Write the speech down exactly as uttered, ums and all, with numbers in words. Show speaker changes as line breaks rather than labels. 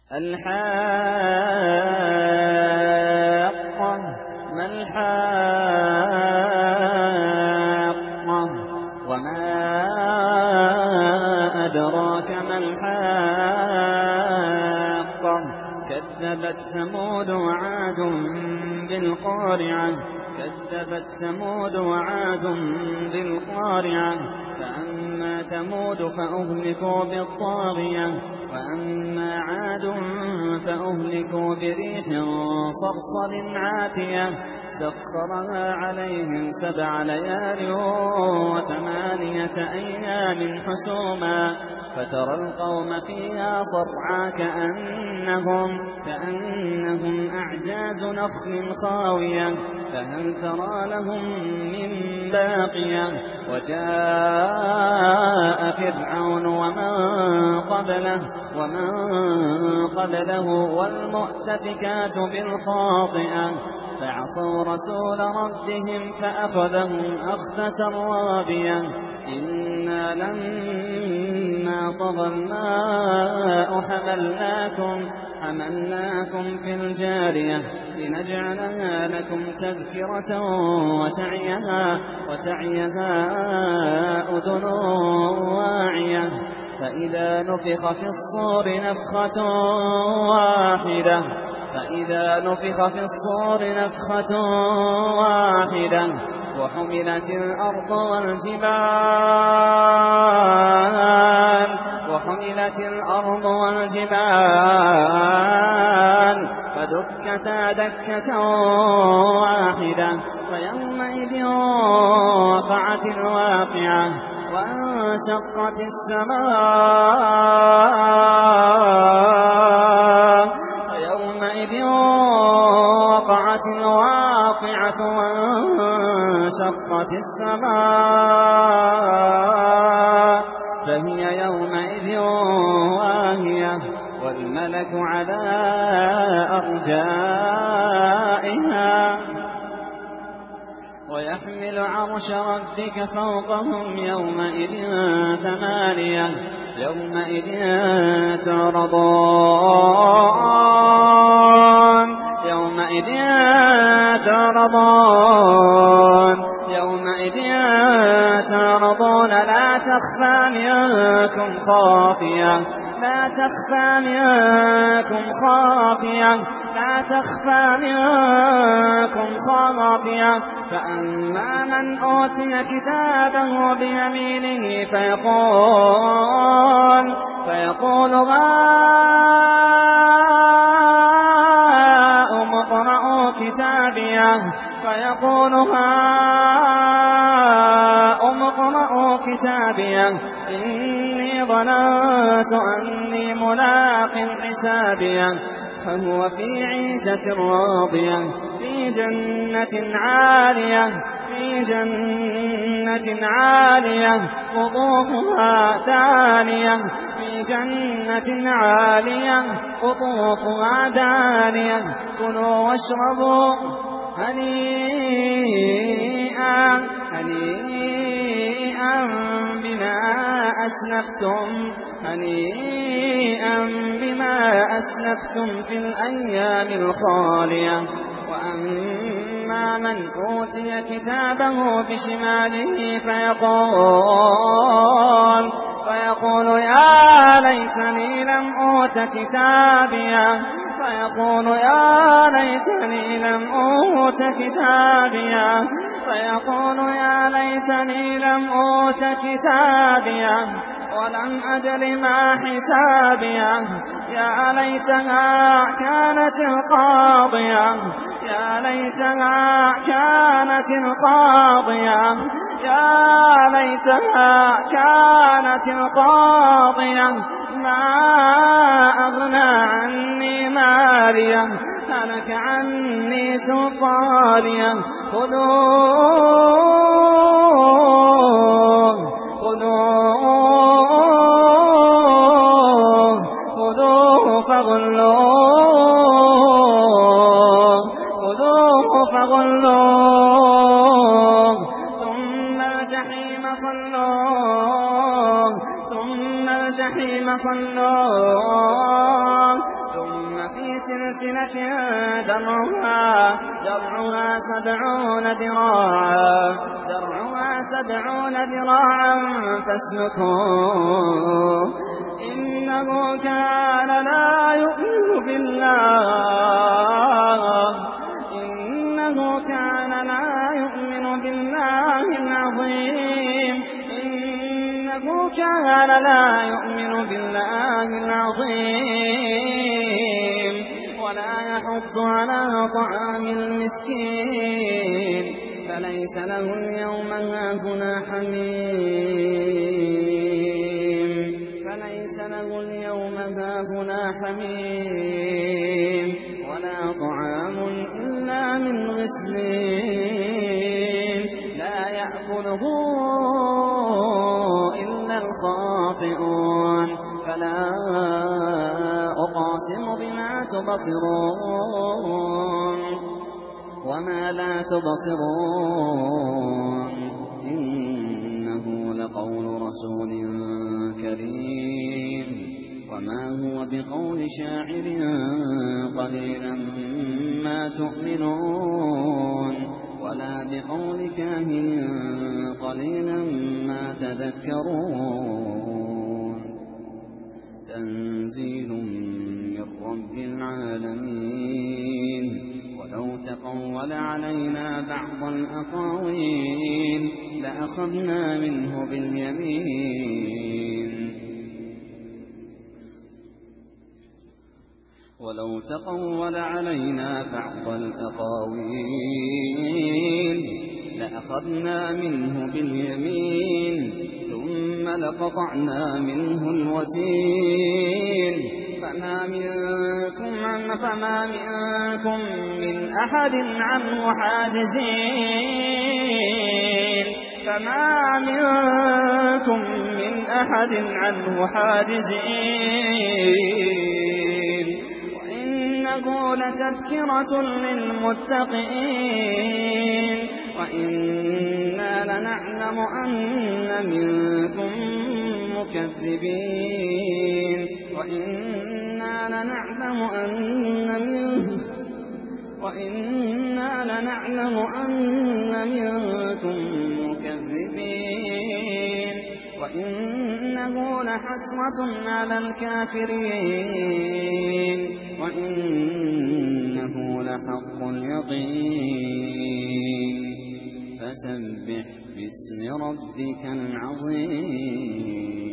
الحاقة ما الحاقة وما أدراك ما الحاقة كذبت ثمود وعاد بالقارعة كذبت ثمود وعاد بالقارعة فأما ثمود فأهلكوا بالطاغية وأما عاد فأهلكوا بريح صرصر عاتية سخرها عليهم سبع ليال وثمانية أيام حسوما فترى القوم فيها صرعى كأنهم, كأنهم أعجاز نخل خاوية فهل ترى لهم من باقية وجاء فرعون ومن قبله ومن قبله والمؤتفكات بالخاطئة فعصوا رسول ربهم فأخذهم أخذة رابية إنا لما طغى الماء حملناكم حملناكم في الجارية لنجعلها لكم تذكرة وتعيها, وتعيها أذن واعية فإذا نفخ في الصور نفخة واحدة فإذا نفخ في الصور نفخة واحدة وحملت الأرض والجبال وحملت الأرض والجبال فدكتا دكة واحدة فيومئذ وقعت الواقعة وانشقت السماء فيومئذ وقعت الواقعة وانشقت السماء فهي يومئذ واهية والملك على أرجائها ويحمل عرش ربك فوقهم يومئذ ثمانية يومئذ تعرضون يومئذ تعرضون يومئذ تعرضون لا تخفى منكم خافية لا تخفى منكم خافية لا تخفى منكم خافية فأما من أوتي كتابه بيمينه فيقول فيقول هاؤم اقرءوا كتابيه فيقول هاؤم اقرءوا كتابيه إني ظننت أني ملاق حسابيه فهو في عيشة راضية في جنة عالية في جنة عالية قطوفها دانية في جنة عالية قطوفها دانية كلوا واشربوا هنيئا هنيئا بما أسلفتم هنيئا بما أسلفتم في الأيام الخالية وأما من أوتي كتابه بشماله فيقول فيقول يا ليتني لم أوت كتابيه فيقول يا ليتني لم أوت كتابيه فيقول يا ليتني لم أوت كتابيه ولم أدر ما حسابيه يا ليتها كانت القاضية يا ليتها كانت القاضية يا ليتها كانت القاضية ما أغنى عني مالية هلك عني سلطانية خذوه خذوه خذوه فغلوه خذوه فغلوه ثم الجحيم صلوه ثم الجحيم صلوه ثم في سلسلة درعها درعها سبعون ذراعا درعها سبعون ذراعا فاسلكوه إنه كان لا يؤمن بالله إنه كان لا يؤمن بالله العظيم إنه كان لا يؤمن بالله العظيم ولا يحض على طعام المسكين فليس له اليوم هاهنا حميم فليس له اليوم هاهنا حميم ولا طعام إلا من غسلين لا يأكله إلا الخاطئون فلا أقاسم بما تبصرون وما لا تبصرون إنه لقول رسول كريم وما هو بقول شاعر قليلا ما تؤمنون ولا بقول كاهن قليلا ما تذكرون تنزيل من رب العالمين ولو تقول علينا بعض الأقاويل لأخذنا منه باليمين ولو تقول علينا بعض الأقاويل لأخذنا منه باليمين ثم لقطعنا منه الوتين فما منكم فما منكم من أحد عنه حاجزين فما منكم من أحد عنه حاجزين وإنه لتذكرة للمتقين وإنا لنعلم أن منكم مكذبين وإنا لنعلم أن منكم وإنا لنعلم أن منكم مكذبين وإنه لحسرة على الكافرين وإنه لحق اليقين فسبح باسم ربك العظيم